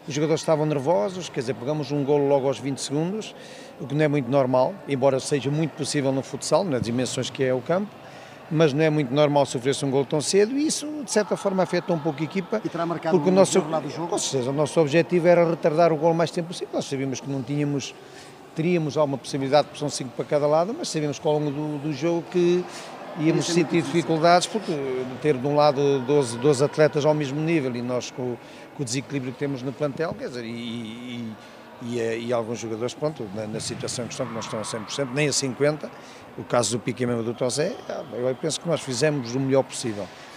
os jogadores estavam nervosos, quer dizer, pegamos um golo logo aos 20 segundos, o que não é muito normal, embora seja muito possível no futsal, nas dimensões que é o campo, mas não é muito normal sofrer-se um golo tão cedo e isso, de certa forma, afeta um pouco a equipa. E terá marcado porque o nosso, lado do jogo? com certeza, o nosso objetivo era retardar o golo o mais tempo possível. Nós sabíamos que não teríamos alguma possibilidade, porque são 5 para cada lado, mas sabíamos que ao longo do jogo que íamos sentir dificuldades, porque ter de um lado 12 atletas ao mesmo nível e nós com o desequilíbrio que temos no plantel, quer dizer, e alguns jogadores, pronto, na situação em questão que não estão a 100%, nem a 50%, o caso do Pique e mesmo do Tozé, eu penso que nós fizemos o melhor possível.